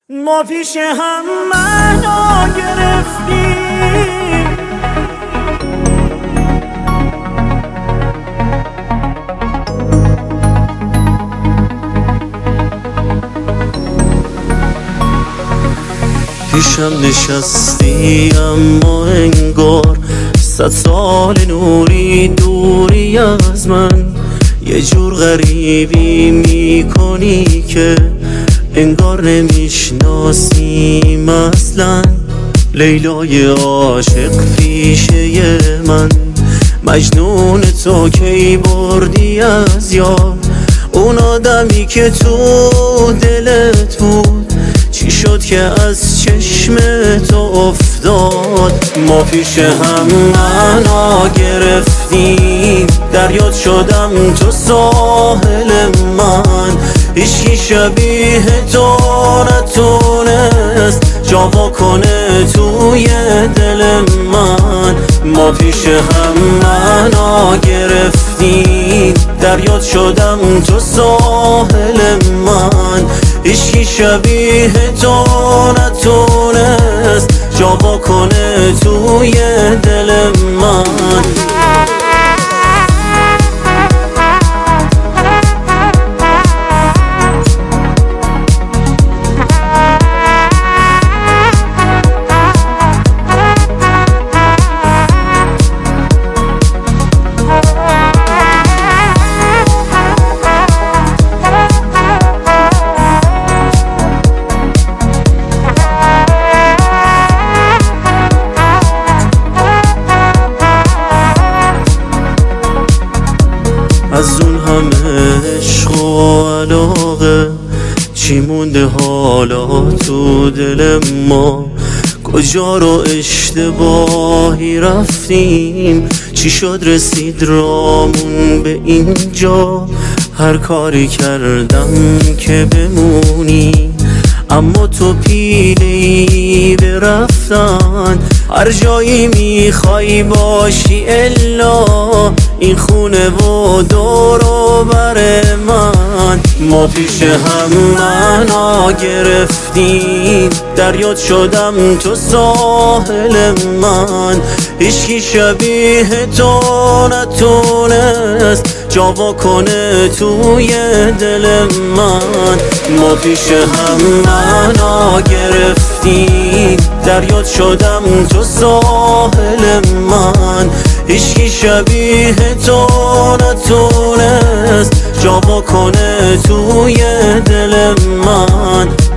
ما پیش هم معنا گرفتیم، پیشم نشستی اما انگار 100 سال نوری دوری از من. یه جور غریبی میکنی که انگار نمیشناسیم اصلا. لیلای عاشق پیشه من، مجنون تو کی بردی از یاد؟ اون آدمی که تو دلت بود چی شد که از چشم تو افتاد؟ ما پیش هم معنا گرفتیم، دریات شدم تو ساحل من. هیچکی شبیه تو نتونست جا کنه توی دل من. ما پیش هم معنا گرفتیم، دریات شدم تو ساحل من. هیچکی شبیه تو نتونست جا کنه توی دل من. از اون همه عشق و علاقه چی مونده حالا تو دل ما؟ کجا رو اشتباهی رفتیم؟ چی شد رسید رامون به اینجا؟ هر کاری کردم که بمونی، اما تو پیله‌ای به رفتن. هر جایی میخوای باشی الا این خونه و دور و بر من. ما پیش هم معنا گرفتیم، دریات شدم تو ساحل من. هیچکی شبیه تو نتونست جا کنه توی دل من. ما پیش هم معنا گرفتیم، دریات شدم تو ساحل من. هیچکی شبیه تو نتونست جا کنه توی دل من.